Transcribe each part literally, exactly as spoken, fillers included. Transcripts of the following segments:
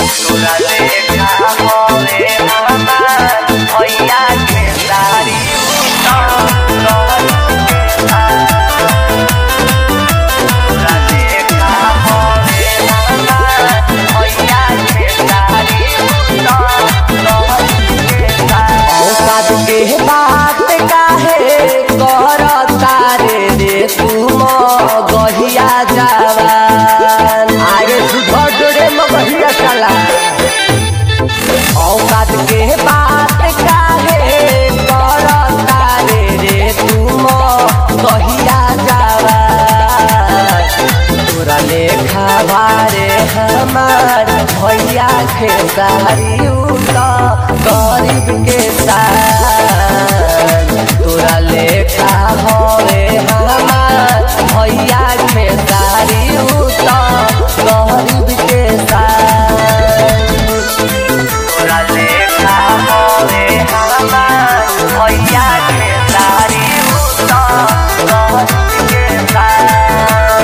तोरा लेखा होवे हमार भैया के सारी तोरा लेखा होवे हमार भैया के सारी औकात के बात काहे करता रे रे तुम गहिया जवान आगे सुधर रे मगहिया चला औकात के बात काहे करता रे रे तुम गहिया जवान तोरा लेखा भारे हमार भैया के सारी गरीब के साथ तोरा लेखा होवे हमार भैया के सारी गरीब के साथ तोरा लेखा होवे हमार भैया के सारी गरीब के साथ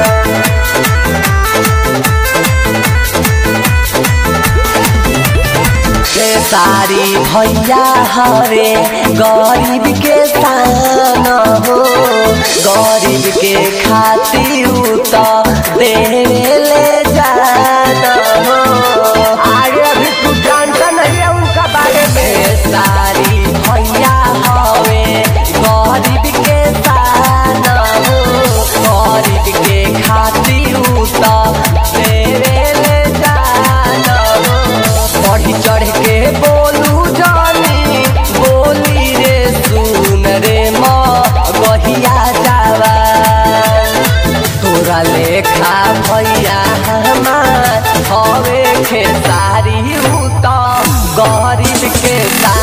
सारी भैया हरे गरीब के सान हो गरीब के खातिर तो देवे ले जाना हो आगे अभी तू जानता नहीं है उनका बारे में सारी भैया हवे गरीब के सान हो गरीब के खातिर तो देवे ले जाना हो बढ़ी चढ़ के बोलू जानी बोली रे सुन रे मगहिया जवान तोरा लेखा भैया हमार हवे खेसारी त गरीब के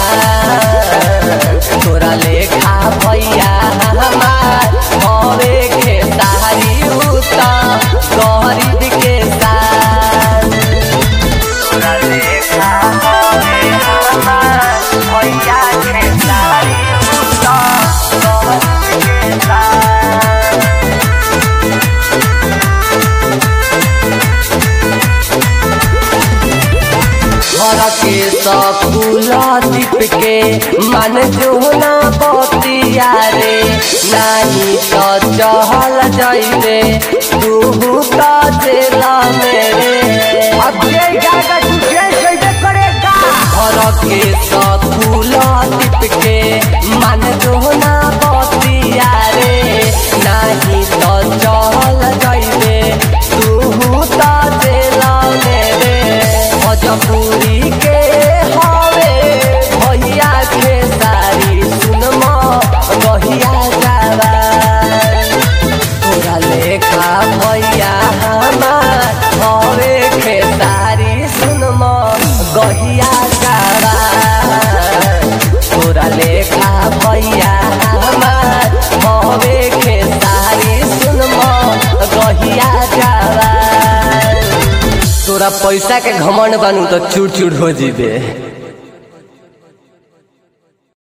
साथ तोरा लेखा भैया हमार हवे खेसारी त गरीब के साथ तोरा लेखा होवे हमार भैया के सारी गरीब के साथ घर के सकुल दीप के मन जोना बतिया रे नहीं तो चहल जाइबे तू तो जेला मेरे अब ये जाएगा तू जेल जइबे करेगा घर के सकुल दीप के मन जोना बतिया रे नहीं तो चहल जाइबे तू तो जेला मेरे भोजपुरी के हवे भैया के सारी सुनमा गहिया जवान तोरा लेखा भैया हमार हवे के सारी सुनमा गहिया जवान तोरा लेखा भैया हमार हवे के सारी सुनमा गहिया जवान तोरा पैसा के घमंड बनू तो चूर चूर हो जीबे।